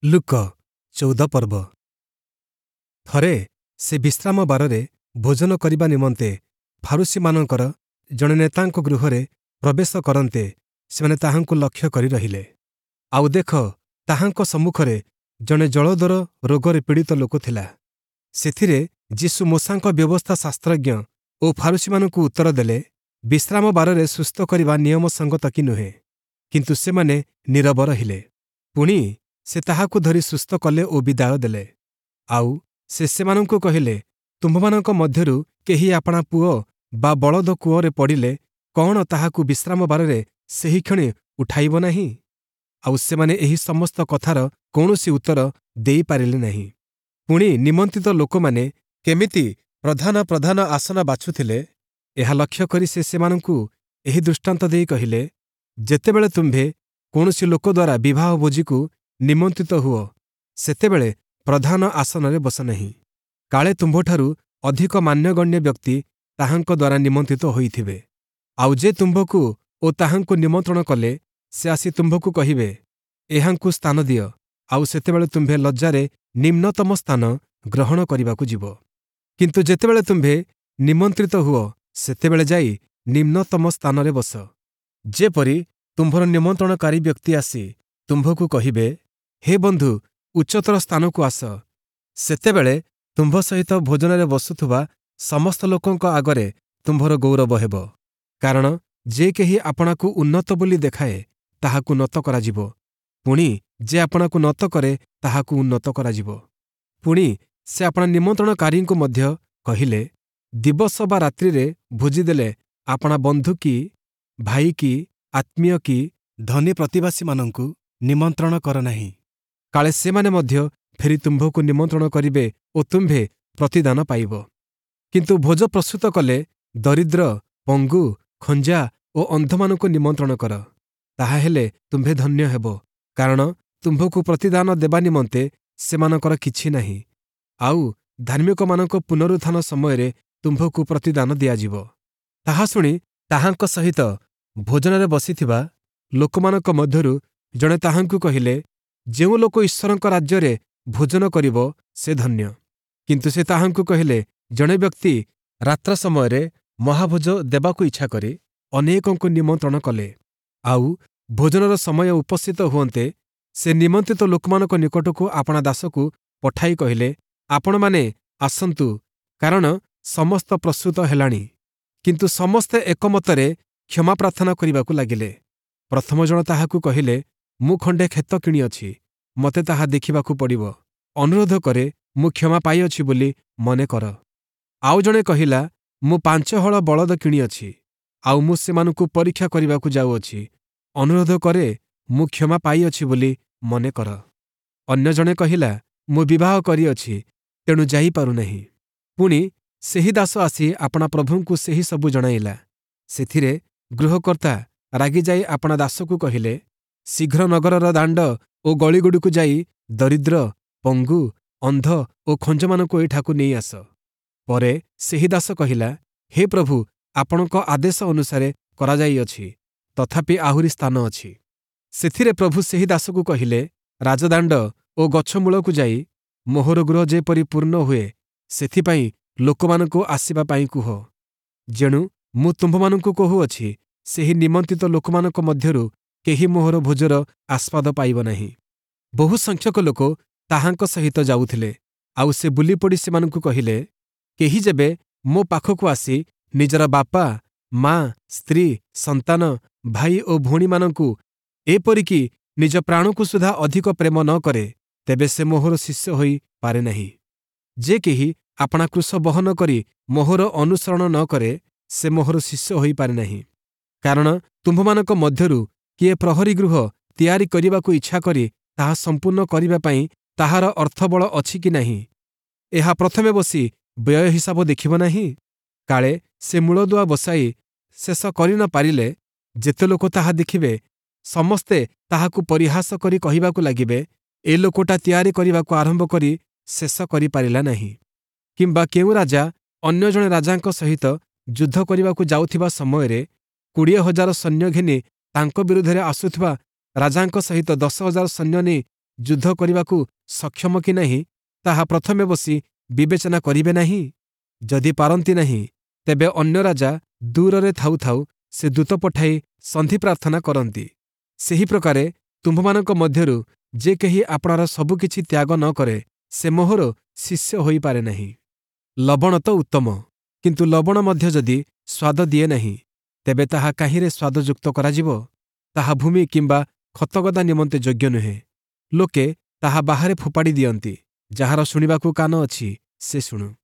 ଲୁକ 14 ପର୍ବ। ଥରେ ସେ ବିଶ୍ରାମ ବାରରେ ଭୋଜନ କରିବା ନିମନ୍ତେ ଫାରୁସୀମାନଙ୍କର ଜଣେ ନେତାଙ୍କ ଗୃହରେ ପ୍ରବେଶ କରନ୍ତେ ସେମାନେ ତାହାଙ୍କୁ ଲକ୍ଷ୍ୟ କରି ରହିଲେ। ଆଉ ଦେଖ, ତାହାଙ୍କ ସମ୍ମୁଖରେ ଜଣେ ଜଳୋଦର ରୋଗରେ ପୀଡ଼ିତ ଲୋକ ଥିଲା। ସେଥିରେ ଯୀଶୁ ମୂଷାଙ୍କ ବ୍ୟବସ୍ଥା ଶାସ୍ତ୍ରଜ୍ଞ ଓ ଫାରୁସୀମାନଙ୍କୁ ଉତ୍ତର ଦେଲେ, ବିଶ୍ରାମ ବାରରେ ସୁସ୍ଥ କରିବା ନିୟମ ସଙ୍ଗତ କି ନୁହେଁ। କିନ୍ତୁ ସେମାନେ ନୀରବ ରହିଲେ। ପୁଣି ସେ ତାହାକୁ ଧରି ସୁସ୍ଥ କଲେ ଓ ବିଦାୟ ଦେଲେ। ଆଉ ସେ ସେମାନଙ୍କୁ କହିଲେ, ତୁମ୍ଭମାନଙ୍କ ମଧ୍ୟରୁ କେହି ଆପଣା ପୁଅ ବା ବଳଦ କୂଅରେ ପଡ଼ିଲେ କଣ ତାହାକୁ ବିଶ୍ରାମ ବାରରେ ସେହିକ୍ଷଣି ଉଠାଇବ ନାହିଁ? ଆଉ ସେମାନେ ଏହି ସମସ୍ତ କଥାର କୌଣସି ଉତ୍ତର ଦେଇପାରିଲେ ନାହିଁ। ପୁଣି ନିମନ୍ତ୍ରିତ ଲୋକମାନେ କେମିତି ପ୍ରଧାନ ଆସନ ବାଛୁଥିଲେ, ଏହା ଲକ୍ଷ୍ୟ କରି ସେ ସେମାନଙ୍କୁ ଏହି ଦୃଷ୍ଟାନ୍ତ ଦେଇ କହିଲେ, ଯେତେବେଳେ ତୁମ୍ଭେ କୌଣସି ଲୋକ ଦ୍ୱାରା ବିବାହ ଭୋଜିକୁ ନିମନ୍ତ୍ରିତ ହୁଅ, ସେତେବେଳେ ପ୍ରଧାନ ଆସନରେ ବସ ନାହିଁ। କାଳେ ତୁମ୍ଭଠାରୁ ଅଧିକ ମାନ୍ୟଗଣ୍ୟ ବ୍ୟକ୍ତି ତାହାଙ୍କ ଦ୍ୱାରା ନିମନ୍ତ୍ରିତ ହୋଇଥିବେ। ଆଉ ଯେ ତୁମ୍ଭକୁ ଓ ତାହାଙ୍କୁ ନିମନ୍ତ୍ରଣ କଲେ, ସେ ଆସି ତୁମ୍ଭକୁ କହିବେ, ଏହାଙ୍କୁ ସ୍ଥାନ ଦିଅ। ଆଉ ସେତେବେଳେ ତୁମ୍ଭେ ଲଜ୍ଜାରେ ନିମ୍ନତମ ସ୍ଥାନ ଗ୍ରହଣ କରିବାକୁ ଯିବ। କିନ୍ତୁ ଯେତେବେଳେ ତୁମ୍ଭେ ନିମନ୍ତ୍ରିତ ହୁଅ, ସେତେବେଳେ ଯାଇ ନିମ୍ନତମ ସ୍ଥାନରେ ବସ, ଯେପରି ତୁମ୍ଭର ନିମନ୍ତ୍ରଣକାରୀ ବ୍ୟକ୍ତି ଆସି ତୁମ୍ଭକୁ କହିବେ, ହେ ବନ୍ଧୁ, ଉଚ୍ଚତର ସ୍ଥାନକୁ ଆସ। ସେତେବେଳେ ତୁମ୍ଭ ସହିତ ଭୋଜନରେ ବସୁଥିବା ସମସ୍ତ ଲୋକଙ୍କ ଆଗରେ ତୁମ୍ଭର ଗୌରବ ହେବ। କାରଣ ଯେ କେହି ଆପଣାକୁ ଉନ୍ନତ ବୋଲି ଦେଖାଏ, ତାହାକୁ ନତ କରାଯିବ। ପୁଣି ଯେ ଆପଣାକୁ ନତ କରେ, ତାହାକୁ ଉନ୍ନତ କରାଯିବ। ପୁଣି ସେ ଆପଣା ନିମନ୍ତ୍ରଣକାରୀଙ୍କୁ ମଧ୍ୟ କହିଲେ, ଦିବସ ବା ରାତ୍ରିରେ ଭୋଜି ଦେଲେ ଆପଣା ବନ୍ଧୁ କି, ଭାଇ କି, ଆତ୍ମୀୟ କି, ଧନୀ ପ୍ରତିବାସୀମାନଙ୍କୁ ନିମନ୍ତ୍ରଣ କର ନାହିଁ। କାଳେ ସେମାନେ ମଧ୍ୟ ଫେରି ତୁମ୍ଭକୁ ନିମନ୍ତ୍ରଣ କରିବେ ଓ ତୁମ୍ଭେ ପ୍ରତିଦାନ ପାଇବ। କିନ୍ତୁ ଭୋଜ ପ୍ରସ୍ତୁତ କଲେ ଦରିଦ୍ର, ପଙ୍ଗୁ, ଖଞ୍ଜା ଓ ଅନ୍ଧମାନଙ୍କୁ ନିମନ୍ତ୍ରଣ କର। ତାହା ହେଲେ ତୁମ୍ଭେ ଧନ୍ୟ ହେବ, କାରଣ ତୁମ୍ଭକୁ ପ୍ରତିଦାନ ଦେବା ନିମନ୍ତେ ସେମାନଙ୍କର କିଛି ନାହିଁ। ଆଉ ଧାର୍ମିକମାନଙ୍କ ପୁନରୁତ୍ଥାନ ସମୟରେ ତୁମ୍ଭକୁ ପ୍ରତିଦାନ ଦିଆଯିବ। ତାହା ଶୁଣି ତାହାଙ୍କ ସହିତ ଭୋଜନରେ ବସିଥିବା ଲୋକମାନଙ୍କ ମଧ୍ୟରୁ ଜଣେ ତାହାଙ୍କୁ କହିଲେ, ଯେଉଁ ଲୋକ ଈଶ୍ୱରଙ୍କ ରାଜ୍ୟରେ ଭୋଜନ କରିବ, ସେ ଧନ୍ୟ। କିନ୍ତୁ ସେ ତାହାଙ୍କୁ କହିଲେ, ଜଣେ ବ୍ୟକ୍ତି ରାତ୍ର ସମୟରେ ମହାଭୋଜ ଦେବାକୁ ଇଚ୍ଛା କରି ଅନେକଙ୍କୁ ନିମନ୍ତ୍ରଣ କଲେ। ଆଉ ଭୋଜନର ସମୟ ଉପସ୍ଥିତ ହୁଅନ୍ତେ ସେ ନିମନ୍ତ୍ରିତ ଲୋକମାନଙ୍କ ନିକଟକୁ ଆପଣା ଦାସକୁ ପଠାଇ କହିଲେ, ଆପଣମାନେ ଆସନ୍ତୁ, କାରଣ ସମସ୍ତ ପ୍ରସ୍ତୁତ ହେଲାଣି। କିନ୍ତୁ ସମସ୍ତେ ଏକମତରେ କ୍ଷମା ପ୍ରାର୍ଥନା କରିବାକୁ ଲାଗିଲେ। ପ୍ରଥମ ଜଣ ତାହାକୁ କହିଲେ, ମୁଁ ଖଣ୍ଡେ କ୍ଷେତ କିଣିଅଛି, ମୋତେ ତାହା ଦେଖିବାକୁ ପଡ଼ିବ। ଅନୁରୋଧ କରେ, ମୁଁ କ୍ଷମା ପାଇଅଛି ବୋଲି ମନେ କର। ଆଉ ଜଣେ କହିଲା, ମୁଁ 5 ହଳ ବଳଦ କିଣିଅଛି, ଆଉ ମୁଁ ସେମାନଙ୍କୁ ପରୀକ୍ଷା କରିବାକୁ ଯାଉଅଛି। ଅନୁରୋଧ କରେ, ମୁଁ କ୍ଷମା ପାଇଅଛି ବୋଲି ମନେ କର। ଅନ୍ୟ ଜଣେ କହିଲା, ମୁଁ ବିବାହ କରିଅଛି, ତେଣୁ ଯାଇପାରୁନାହିଁ। ପୁଣି ସେହି ଦାସ ଆସି ଆପଣା ପ୍ରଭୁଙ୍କୁ ସେହି ସବୁ ଜଣାଇଲା। ସେଥିରେ ଗୃହକର୍ତ୍ତା ରାଗିଯାଇ ଆପଣା ଦାସକୁ କହିଲେ, ଶୀଘ୍ର ନଗରର ଦାଣ୍ଡ ଓ ଗଳିଗୁଡ଼ିକୁ ଯାଇ ଦରିଦ୍ର, ପଙ୍ଗୁ, ଅନ୍ଧ ଓ ଖଞ୍ଜମାନଙ୍କୁ ଏଠାକୁ ନେଇ ଆସ। ପରେ ସେହି ଦାସ କହିଲା, ହେ ପ୍ରଭୁ, ଆପଣଙ୍କ ଆଦେଶ ଅନୁସାରେ କରାଯାଇଅଛି, ତଥାପି ଆହୁରି ସ୍ଥାନ ଅଛି। ସେଥିରେ ପ୍ରଭୁ ସେହି ଦାସକୁ କହିଲେ, ରାଜଦାଣ୍ଡ ଓ ଗଛମୂଳକୁ ଯାଇ ମୋହର ଗୃହ ଯେପରି ପୂର୍ଣ୍ଣ ହୁଏ, ସେଥିପାଇଁ ଲୋକମାନଙ୍କୁ ଆସିବା ପାଇଁ କୁହ। ଯେଣୁ ମୁଁ ତୁମ୍ଭମାନଙ୍କୁ କହୁଅଛି, ସେହି ନିମନ୍ତ୍ରିତ ଲୋକମାନଙ୍କ ମଧ୍ୟରୁ କେହି ମୋହର ଭୋଜର ଆସ୍ପାଦ ପାଇବ ନାହିଁ। ବହୁ ସଂଖ୍ୟକ ଲୋକ ତାହାଙ୍କ ସହିତ ଯାଉଥିଲେ। ଆଉ ସେ ବୁଲିପଡ଼ି ସେମାନଙ୍କୁ କହିଲେ, କେହି ଯେବେ ମୋ ପାଖକୁ ଆସି ନିଜର ବାପା, ମା, ସ୍ତ୍ରୀ, ସନ୍ତାନ, ଭାଇ ଓ ଭଉଣୀମାନଙ୍କୁ, ଏପରିକି ନିଜ ପ୍ରାଣକୁ ସୁଦ୍ଧା ଅଧିକ ପ୍ରେମ ନ କରେ, ତେବେ ସେ ମୋହର ଶିଷ୍ୟ ହୋଇ ପାରେ ନାହିଁ। ଯେ କେହି ଆପଣା କ୍ରୁଶ ବହନ କରି ମୋହର ଅନୁସରଣ ନ କରେ, ସେ ମୋହର ଶିଷ୍ୟ ହୋଇପାରେ ନାହିଁ। କାରଣ ତୁମ୍ଭମାନଙ୍କ ମଧ୍ୟରୁ କିଏ ପ୍ରହରୀ ଗୃହ ତିଆରି କରିବାକୁ ଇଚ୍ଛା କରି ତାହା ସମ୍ପୂର୍ଣ୍ଣ କରିବା ପାଇଁ ତାହାର ଅର୍ଥବଳ ଅଛି କି ନାହିଁ, ଏହା ପ୍ରଥମେ ବସି ବ୍ୟୟ ହିସାବ ଦେଖିବ ନାହିଁ? କାଳେ ସେ ମୂଳଦୁଆ ବସାଇ ଶେଷ କରି ନ ପାରିଲେ, ଯେତେ ଲୋକ ତାହା ଦେଖିବେ, ସମସ୍ତେ ତାହାକୁ ପରିହାସ କରି କହିବାକୁ ଲାଗିବେ, ଏ ଲୋକଟା ତିଆରି କରିବାକୁ ଆରମ୍ଭ କରି ଶେଷ କରିପାରିଲା ନାହିଁ। କିମ୍ବା କେଉଁ ରାଜା ଅନ୍ୟ ଜଣେ ରାଜାଙ୍କ ସହିତ ଯୁଦ୍ଧ କରିବାକୁ ଯାଉଥିବା ସମୟରେ 20,000 ସୈନ୍ୟ ଘେନି ତାଙ୍କ ବିରୁଦ୍ଧରେ ଆସୁଥିବା ରାଜାଙ୍କ ସହିତ 10,000 ସୈନ୍ୟ ନେଇ ଯୁଦ୍ଧ କରିବାକୁ ସକ୍ଷମ କି ନାହିଁ ତାହା ପ୍ରଥମେ ବସି ବିବେଚନା କରିବେ ନାହିଁ? ଯଦି ପାରନ୍ତି ନାହିଁ, ତେବେ ଅନ୍ୟ ରାଜା ଦୂରରେ ଥାଉ ଥାଉ ସେ ଦୂତ ପଠାଇ ସନ୍ଧି ପ୍ରାର୍ଥନା କରନ୍ତି। ସେହି ପ୍ରକାରେ ତୁମ୍ଭମାନଙ୍କ ମଧ୍ୟରୁ ଯେ କେହି ଆପଣାର ସବୁକିଛି ତ୍ୟାଗ ନ କରେ, ସେ ମୋହର ଶିଷ୍ୟ ହୋଇପାରେ ନାହିଁ। ଲବଣ ତ ଉତ୍ତମ, କିନ୍ତୁ ଲବଣ ମଧ୍ୟ ଯଦି ସ୍ୱାଦ ଦିଏ ନାହିଁ, ତେବେ ତାହା କାହିଁରେ ସ୍ୱାଦଯୁକ୍ତ କରାଯିବ? ତାହା ଭୂମି କିମ୍ବା ଖତଗଦା ନିମନ୍ତେ ଯୋଗ୍ୟ ନୁହେଁ। ଲୋକେ ତାହା ବାହାରେ ଫୋପାଡ଼ି ଦିଅନ୍ତି। ଯାହାର ଶୁଣିବାକୁ କାନ ଅଛି, ସେ ଶୁଣୁ।